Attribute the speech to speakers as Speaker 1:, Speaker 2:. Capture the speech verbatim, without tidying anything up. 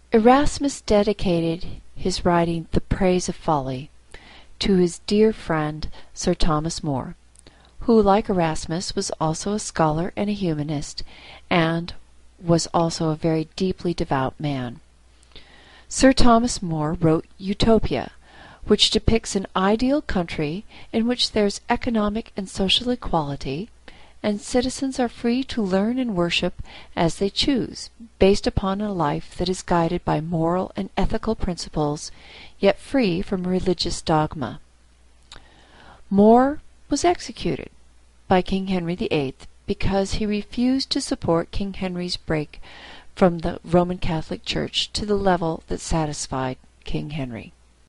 Speaker 1: Erasmus dedicated his writing The Praise of Folly to his dear friend Sir Thomas More, who, like Erasmus, was also a scholar and a humanist, and was also a very deeply devout man. Sir Thomas More wrote Utopia, which depicts an ideal country in which there is economic and social equality, and citizens are free to learn and worship as they choose, based upon a life that is guided by moral and ethical principles, yet free from religious dogma. More was executed by King Henry the Eighth because he refused to support King Henry's break from the Roman Catholic Church to the level that satisfied King Henry.